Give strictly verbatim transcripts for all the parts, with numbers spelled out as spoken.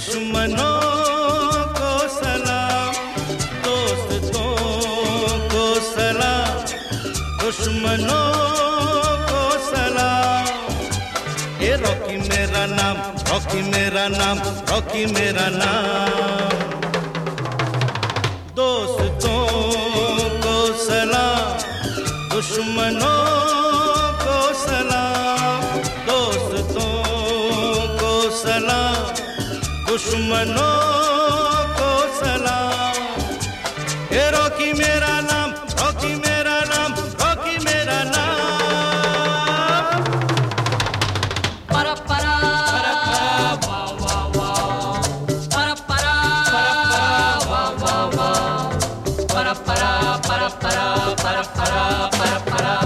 दुश्मनों को सलाम, दोस्तों को सलाम, दुश्मनों को सलाम। ये रॉकी मेरा नाम, रॉकी मेरा नाम, रॉकी मेरा नाम। दोस्तों को सलाम, दुश्मनों को सलाम, दोस्तों को सलाम, दुश्मनों को सलाम। ये रॉकी मेरा नाम, रॉकी मेरा नाम, रॉकी मेरा नाम। para para wa wa wa para para wa wa wa para para para para para para para para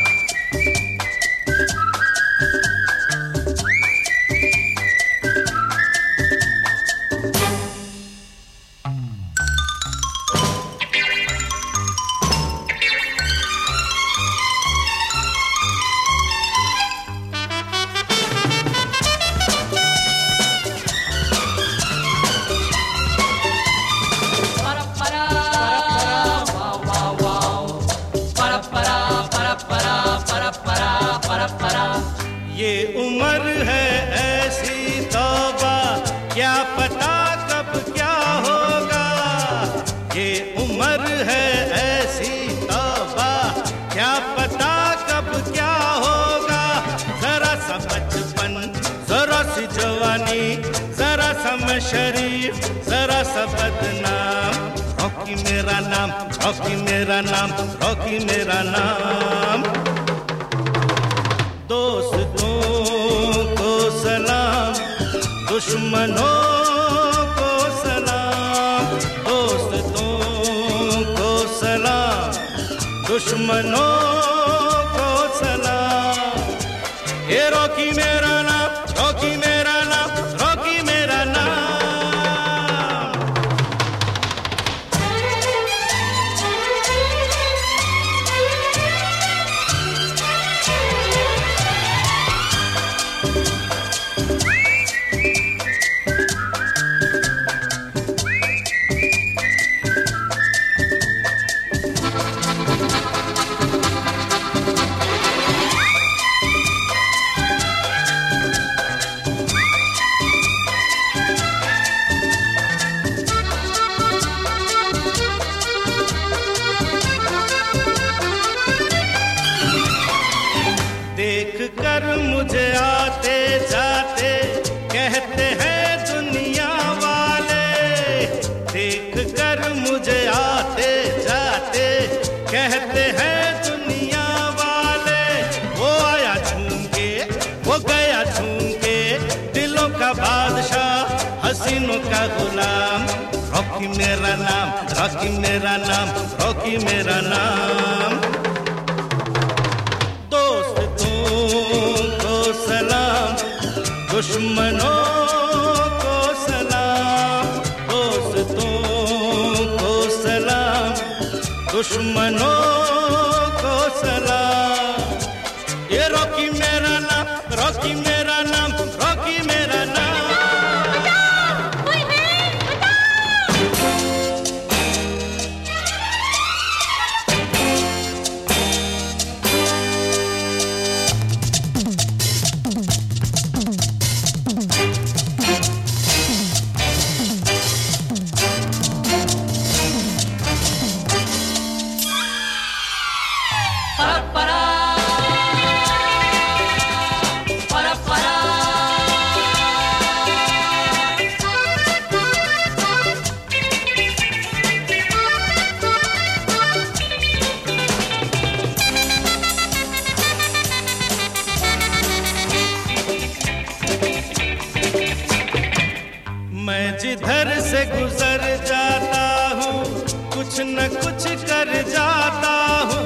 ये उम्र है ऐसी तौबा, क्या पता कब क्या होगा। ये उम्र है ऐसी तौबा, क्या पता कब क्या होगा। जरा सा बचपन, जरा सी जवानी, जरा सा मैं शरीफ, जरा सा बदनाम। रॉकी मेरा नाम, रॉकी मेरा नाम, रॉकी मेरा नाम। दोस्तों को सलाम, दुश्मनों को सलाम, दोस्तों को सलाम, दुश्मनों को सलाम। ये रॉकी मेरा नाम, रॉकी मेरा नाम, रॉकी मेरा नाम। देख कर मुझे आते जाते कहते हैं दुनिया वाले। देख कर मुझे आते जाते कहते हैं दुनिया वाले। वो आया झूम के, वो गया झूम के, दिलों का बादशाह, हसीनों का गुलाम। रॉकी मेरा नाम, रॉकी मेरा नाम, रॉकी मेरा नाम। सलाम, दुश्मनों को सलाम, दोस्तों को सलाम, दुश्मनों को सलाम। ये रॉकी मेरा नाम, रॉकी मेरा नाम, रॉकी मेरा नाम। मैं जिधर से गुजर जाता हूँ, कुछ न कुछ कर जाता हूँ।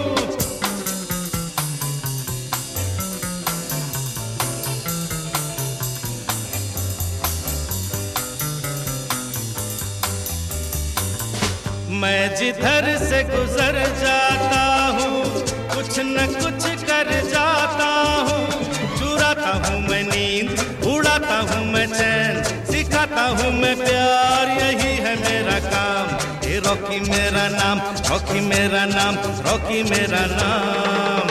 मैं जिधर से गुजर जाता हूँ, कुछ न कुछ कर जाता हूँ। चुराता हूँ मैं नींद, उड़ाता हूँ मैं चैन, सिखाता सिखाता हूँ मैं प्यार, यही है मेरा काम। ये रॉकी मेरा नाम, रॉकी मेरा नाम, रॉकी मेरा नाम।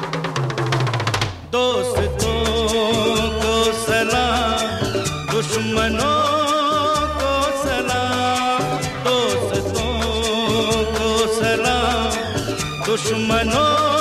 दोस्तों को सलाम, दुश्मनों को सलाम, दोस्तों को सलाम, दुश्मनों